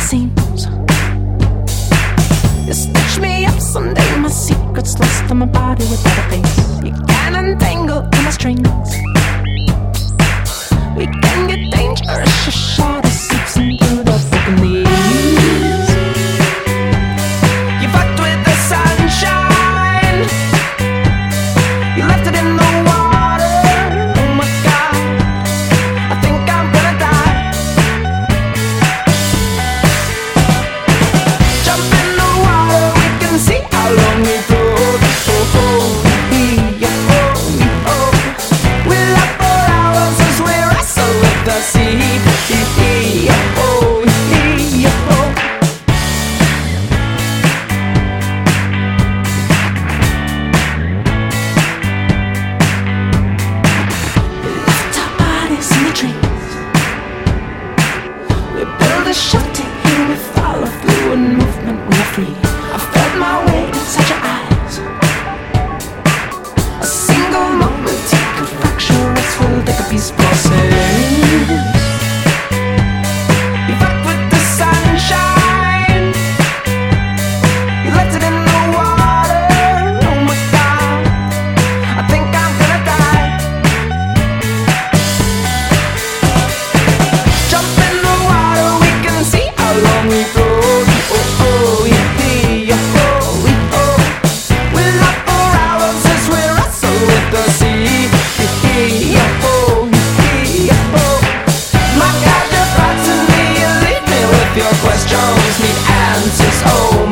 seams. You stitch me up someday, my secret's lost in my body without a face. You can untangle all my strings. We can get dangerous, your shadow seeps into the broken leaves. You fucked with the sunshine, you left it in the water. Oh my God, I think I'm gonna die. Jump in the water, we can see how long we float. Oh, oh, yeah, oh, oh. We'll up for hours as we wrestle with the sea. Yeah, oh, yeah, oh. Left our bodies in the trees. We build a shelter here, we follow through in movement, we are free. I felt my weight inside your eyes. A single moment, you could fracture us, we'll take a peace process. You fucked with the sunshine, you left it in the water. Oh my God, I think I'm gonna die. Jump in the water, we can see how long we float. Oh, oh, yeah, yeah, oh, oh. We'll up for hours as we wrestle with the sea. Yeah, oh, yeah, oh. My God, you're back to me, you leave me with your questions, need answers, oh.